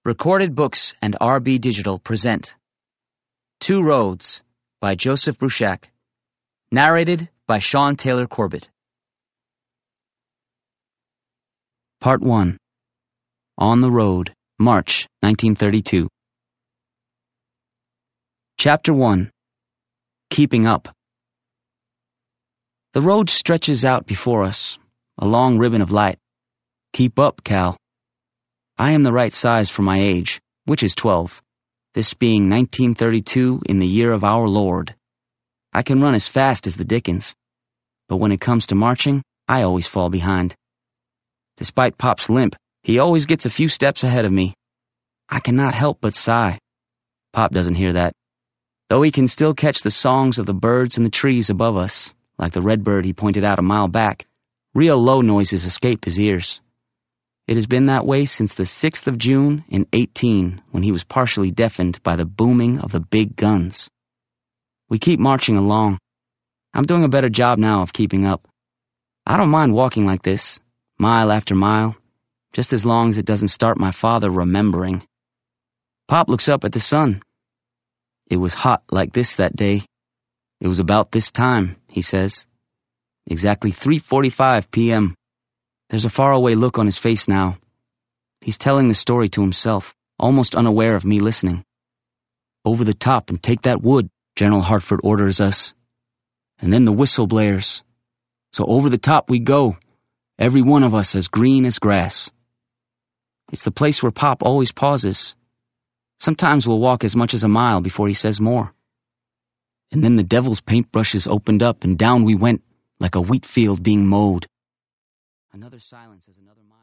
Recorded Books and RB Digital present Two Roads by Joseph Bruchac. Narrated by Sean Taylor Corbett. Part 1. On the Road, March 1932. Chapter 1. Keeping Up. The road stretches out before us, a long ribbon of light. Keep up, Cal. I am the right size for my age, which is 12, this being 1932 in the year of our Lord. I can run as fast as the Dickens, but when it comes to marching, I always fall behind. Despite Pop's limp, he always gets a few steps ahead of me. I cannot help but sigh. Pop doesn't hear that, though he can still catch the songs of the birds in the trees above us, like the redbird he pointed out a mile back. Real low noises escape his ears. It has been that way since the 6th of June in 18, when he was partially deafened by the booming of the big guns. We keep marching along. I'm doing a better job now of keeping up. I don't mind walking like this, mile after mile, just as long as it doesn't start my father remembering. Pop looks up at the sun. It was hot like this that day. It was about this time, he says. Exactly 3:45 p.m. There's a faraway look on his face now. He's telling the story to himself, almost unaware of me listening. Over the top and take that wood, General Hartford orders us. And then the whistle blares. So over the top we go, every one of us as green as grass. It's the place where Pop always pauses. Sometimes we'll walk as much as a mile before he says more. And then the devil's paintbrushes opened up and down we went, like a wheat field being mowed. Another silence as another mile.